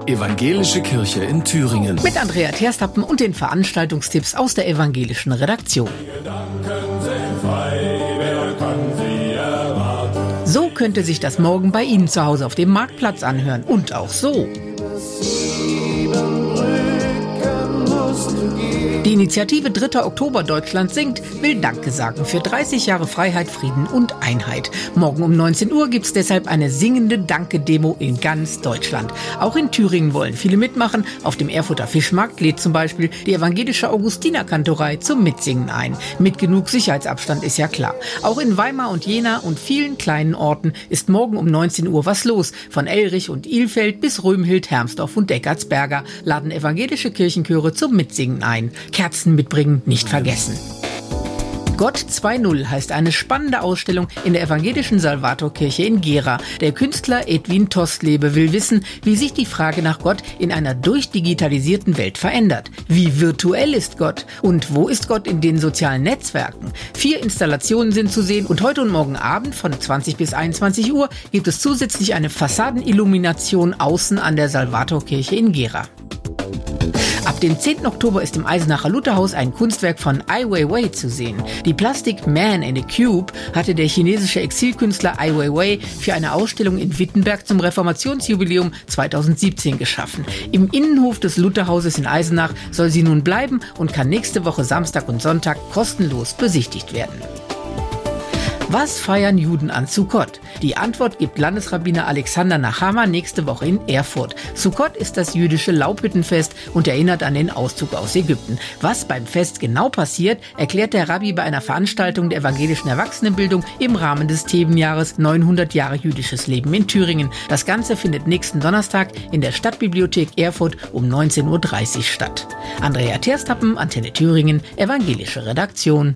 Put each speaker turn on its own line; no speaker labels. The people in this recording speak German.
Evangelische Kirche in Thüringen.
Mit Andrea Terstappen und den Veranstaltungstipps aus der evangelischen Redaktion. So könnte sich das morgen bei Ihnen zu Hause auf dem Marktplatz anhören. Und auch so. Die Initiative 3. Oktober Deutschland singt will Danke sagen für 30 Jahre Freiheit, Frieden und Einheit. Morgen um 19 Uhr gibt's deshalb eine singende Danke-Demo in ganz Deutschland. Auch in Thüringen wollen viele mitmachen. Auf dem Erfurter Fischmarkt lädt zum Beispiel die evangelische Augustinerkantorei zum Mitsingen ein. Mit genug Sicherheitsabstand ist ja klar. Auch in Weimar und Jena und vielen kleinen Orten ist morgen um 19 Uhr was los. Von Elrich und Ilfeld bis Römhild, Hermsdorf und Deckartsberger laden evangelische Kirchenchöre zum Mitsingen ein. Kerzen mitbringen nicht vergessen. Gott 2.0 heißt eine spannende Ausstellung in der evangelischen Salvatorkirche in Gera. Der Künstler Edwin Tostlebe will wissen, wie sich die Frage nach Gott in einer durchdigitalisierten Welt verändert. Wie virtuell ist Gott? Und wo ist Gott in den sozialen Netzwerken? 4 Installationen sind zu sehen und heute und morgen Abend von 20 bis 21 Uhr gibt es zusätzlich eine Fassadenillumination außen an der Salvatorkirche in Gera. Ab dem 10. Oktober ist im Eisenacher Lutherhaus ein Kunstwerk von Ai Weiwei zu sehen. Die Plastik Man in a Cube hatte der chinesische Exilkünstler Ai Weiwei für eine Ausstellung in Wittenberg zum Reformationsjubiläum 2017 geschaffen. Im Innenhof des Lutherhauses in Eisenach soll sie nun bleiben und kann nächste Woche Samstag und Sonntag kostenlos besichtigt werden. Was feiern Juden an Sukkot? Die Antwort gibt Landesrabbiner Alexander Nachama nächste Woche in Erfurt. Sukkot ist das jüdische Laubhüttenfest und erinnert an den Auszug aus Ägypten. Was beim Fest genau passiert, erklärt der Rabbi bei einer Veranstaltung der evangelischen Erwachsenenbildung im Rahmen des Themenjahres 900 Jahre jüdisches Leben in Thüringen. Das Ganze findet nächsten Donnerstag in der Stadtbibliothek Erfurt um 19.30 Uhr statt. Andrea Terstappen, Antenne Thüringen, evangelische Redaktion.